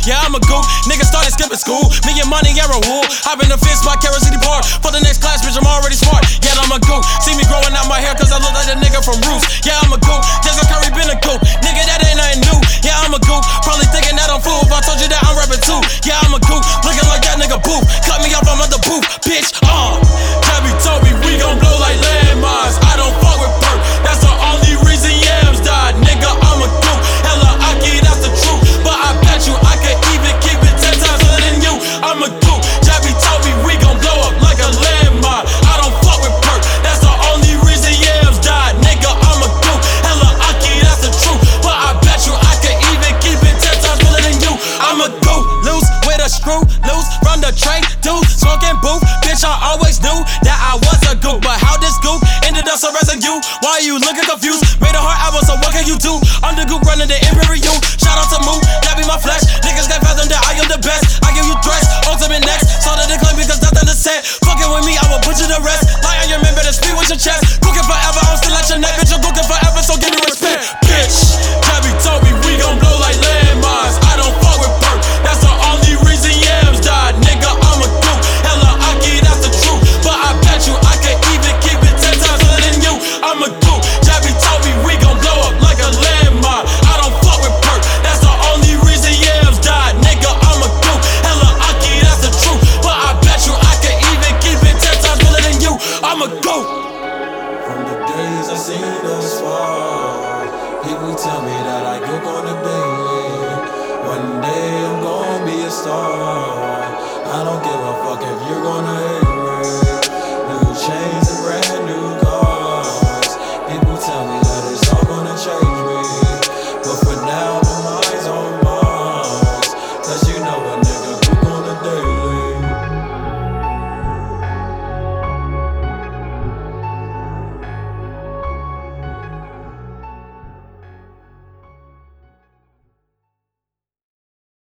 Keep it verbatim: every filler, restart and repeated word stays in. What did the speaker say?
yeah, I'm a gook. Niggas started skipping school, me and money, yeah, a wool. Hop in the fence, my Carol City Park. For the next class, bitch, I'm already smart. Yeah, I'm a gook. See me growing out my hair, cause I look like a nigga from Roots. Yeah, I'm a gook. Jason Curry been a gook. Nigga, that ain't nothing new. Yeah, I'm a gook. Probably thinking that I'm fool if I told you that I'm rapping too. Yeah, I'm a gook. Looking like that nigga booth. Cut me off, I'm at the booth, bitch. Uh, Gabby told me we gon' blow like landmines. I don't fuck with perk. That's the only reason Yams died. Nigga, I'm a gook. Hella Aki, that's the truth. But I bet you I could even keep it ten times better than you. I'm a gook. Gabby told me we gon' blow up like a landmine. I don't fuck with perk. That's the only reason Yams died. Nigga, I'm a gook. Hella Aki, that's the truth. But I bet you I could even keep it ten times better than you. I'm a gook. Loose with a screw. Loose from the train. Dude, smoking booth. Bitch, I always knew that I was a gook. But how this gook ended up so residue? Why you looking confused? Made a hard album, so what can you do? I'm the gook running the Imperial. Shout out to Moo, that be my flesh. Niggas can't fathom that I am the best. I give you threats, ultimate next. Saw that they claim because nothing to say. Fucking with me, I will put you to rest. Lie on your man, better speak with your chest. Cooking forever, I'm still at your neck. Bitch, I'm cooking forever, so give me respect. Bitch, Gabby told me we gon' blow like landmines. I don't fuck with perk. That's the only reason Yams died. Nigga, I'm a gook. Hella Aki, that's the truth. But I bet you I could even keep it ten times better than you. I'm a gook. Gabby told me we gon' blow up like a landmine. I don't fuck with perk. That's the only reason Yams died. Nigga, I'm a gook. Hella Aki, that's the truth. But I bet you I could even keep it ten times better than you. I'm a gook. From the days I seen us fall, people tell me that I gook on the daily. One day I'm gonna be a star. I don't give a fuck if you're gonna hate.